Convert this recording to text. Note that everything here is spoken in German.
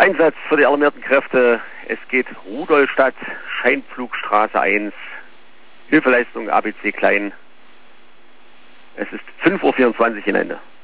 Einsatz für die alarmierten Kräfte. Es geht Rudolstadt, Scheinpflugstraße 1, Hilfeleistung ABC Klein. Es ist 5:24 Uhr in Ende.